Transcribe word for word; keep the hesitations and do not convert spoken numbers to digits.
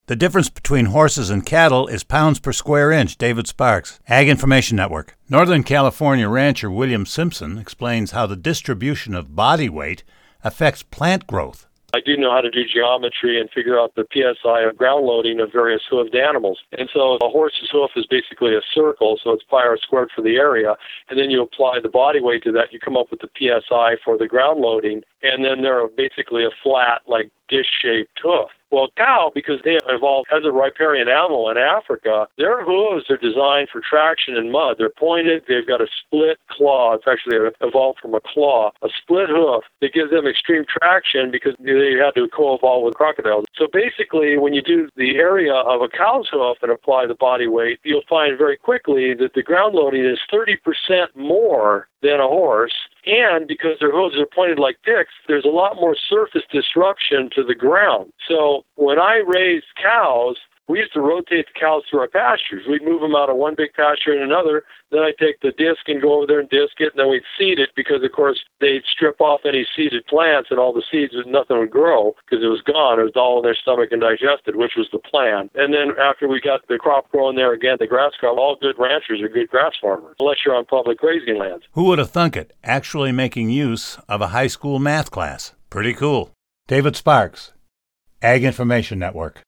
The difference between horses and cattle is pounds per square inch. David Sparks, Ag Information Network. Northern California rancher William Simpson explains how the distribution of body weight affects plant growth. I do know how to do geometry and figure out the P S I of ground loading of various hoofed animals. And so a horse's hoof is basically a circle, so it's pi r squared for the area. And then you apply the body weight to that, you come up with the P S I for the ground loading. And then they're basically a flat, like dish-shaped hoof. Well, cow, because they evolved as a riparian animal in Africa, their hooves are designed for traction in mud. They're pointed. They've got a split claw. It's actually evolved from a claw, a split hoof that gives them extreme traction because they had to co-evolve with crocodiles. So basically, when you do the area of a cow's hoof and apply the body weight, you'll find very quickly that the ground loading is thirty percent more than a horse. And because their hooves are pointed like picks, there's a lot more surface disruption to the ground. So when I raised cows, we used to rotate the cows through our pastures. We'd move them out of one big pasture and another. Then I'd take the disc and go over there and disc it, and then we'd seed it because, of course, they'd strip off any seeded plants, and all the seeds, nothing would grow because it was gone. It was all in their stomach and digested, which was the plan. And then after we got the crop growing there again, the grass crop, all good ranchers are good grass farmers, unless you're on public grazing lands. Who would have thunk it? Actually making use of a high school math class. Pretty cool. David Sparks, Ag Information Network.